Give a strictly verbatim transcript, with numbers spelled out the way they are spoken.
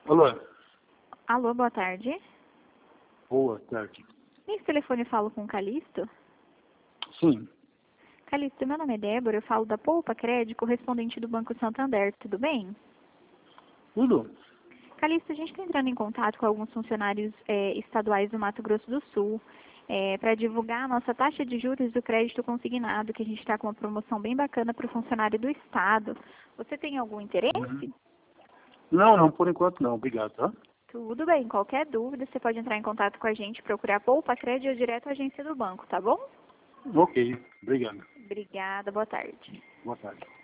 Alô? Alô, boa tarde. Boa tarde. Nesse telefone eu falo com o Calixto? Sim. Calixto, meu nome é Débora, eu falo da Poupa Crédito, correspondente do Banco Santander, tudo bem? Tudo? Calixto, a gente está entrando em contato com alguns funcionários é, estaduais do Mato Grosso do Sul é, para divulgar a nossa taxa de juros do crédito consignado, que a gente está com uma promoção bem bacana para o funcionário do Estado. Você tem algum interesse? Uhum. Não, não, por enquanto não. Obrigado, tá? Tudo bem, qualquer dúvida você pode entrar em contato com a gente, procurar Poupa Crédito ou direto à agência do banco, tá bom? Ok, obrigado. Obrigada, boa tarde. Boa tarde.